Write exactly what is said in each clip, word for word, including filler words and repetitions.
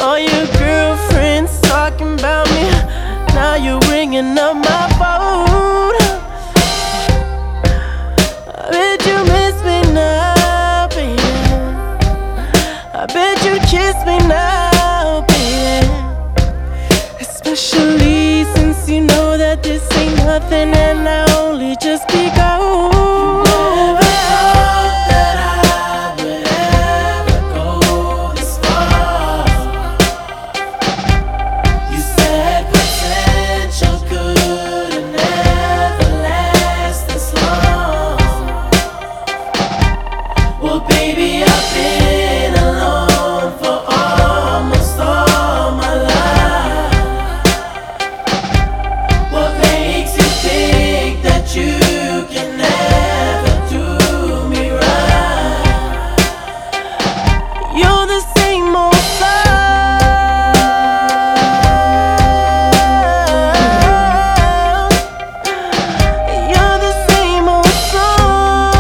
All your girlfriends talking about me, now you're ringing up my phone. I bet you miss me now, baby. I bet you kiss me now, baby. Especially since you know that this ain't nothing and I only just begun. Baby, I've been alone for almost all my life. What makes you think that you can never do me right? You're the same old sound. You're the same old song.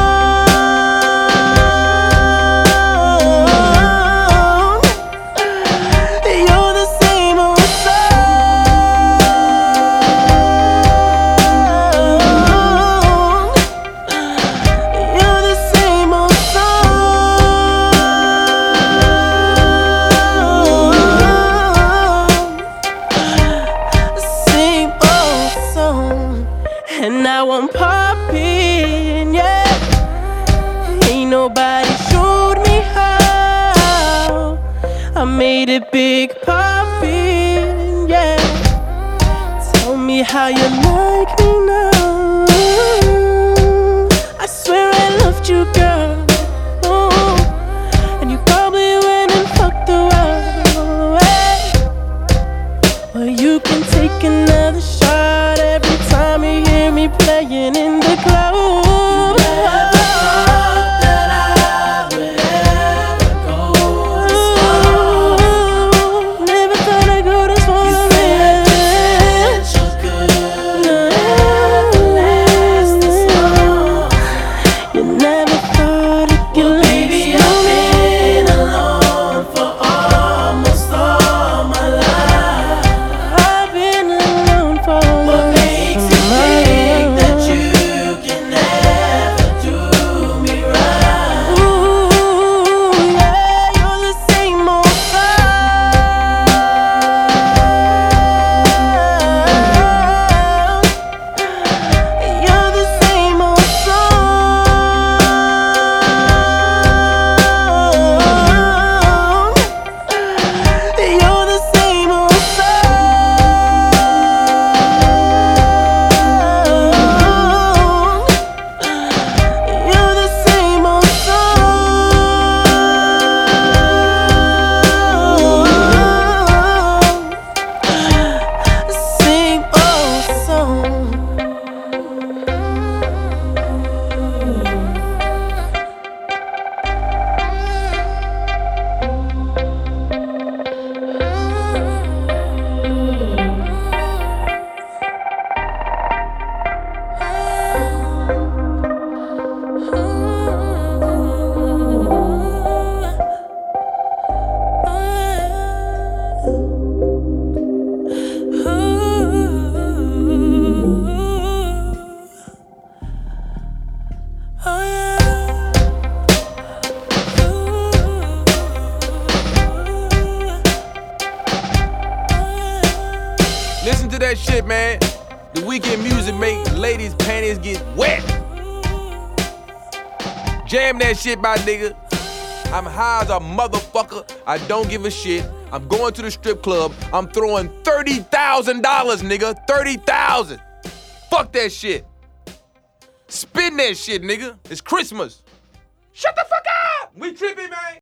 And now I'm popping, yeah. Ain't nobody showed me how. I made it big popping, yeah. Tell me how you like me now. I swear I loved you, girl. Oh, and you probably went and fucked around. Well, you can take another shot every time you hear me playing in the club. You never thought that I would ever go this far. Never thought I'd go this far. You said potential could never last this long. You never thought it could Well, last baby, I've been alone for almost all my life. I've been alone for What makes you think that you can never do me right? Ooh, yeah, you're the same old sound. You're the same old song. You're the same old song. You're the same old song. Same old song. Listen to that shit, man. The weekend music make ladies' panties get wet. Jam that shit, my nigga. I'm high as a motherfucker. I don't give a shit. I'm going to the strip club. I'm throwing thirty thousand dollars, nigga. thirty thousand dollars. Fuck that shit. Spin that shit, nigga. It's Christmas. Shut the fuck up. We tripping, man.